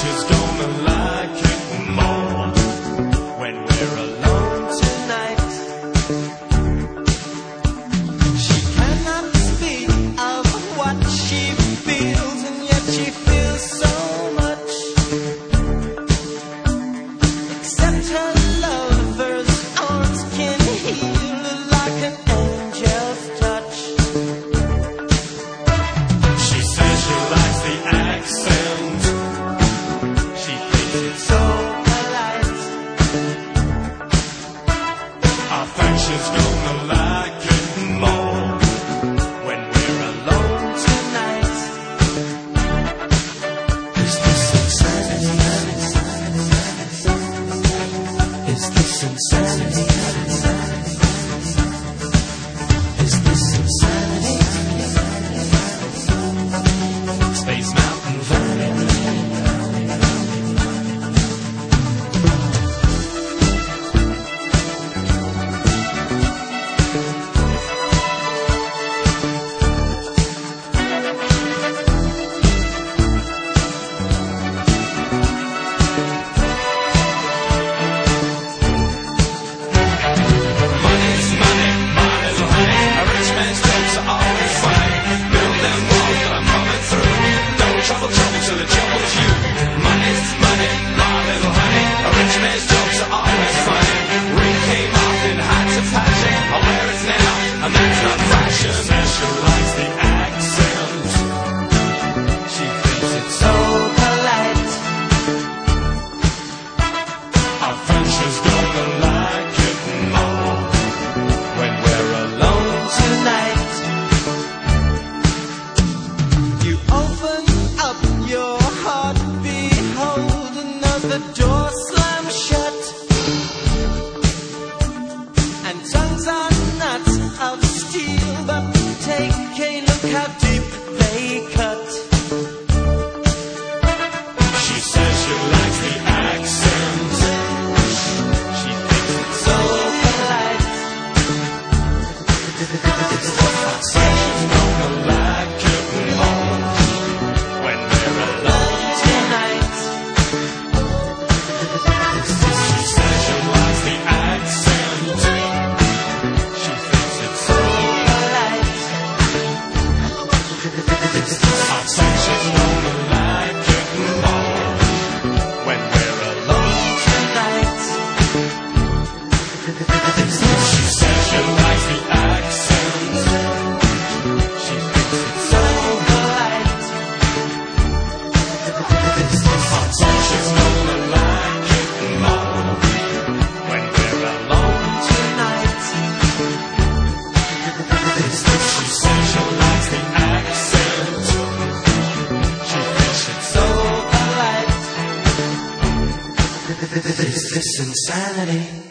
she's gonna like it more when we're alone tonight. She cannot speak of what she feels, and yet she feels so much. Except her lover's arms can heal like an angel's touch. She says she likes the accent. She thinks it's so polite. I think she's gonna like it more when we're alone tonight. Is this insanity? Is this insanity? Is this insanity? Space Mountain Valley. Money's money, my little honey. A rich man's jokes are always funny. Build them walls that I'm coming through. No trouble till the trouble's you. Money's money, my little honey. A rich man's jokes are always funny. Ring came off in heights of passion. I wear it now, and that's not fashion. Says she likes the accent. She thinks it's so polite. I think she's gonna like it more when we're alone tonight. You open up your heart, behold another door slam shut. And tongues are not of steel, but take a look how deep they cut. She says she likes the accent. She thinks it's so polite. I say she's gonna like it more when we're alone tonight. She says she likes the accent. She thinks it's so polite. I say she's gonna like it more when we're alone tonight. She says she likes the accent. She thinks it's so polite. I say she's gonna like it more when we're alone tonight. She says she likes the accent. She thinks it's so polite. Is this insanity?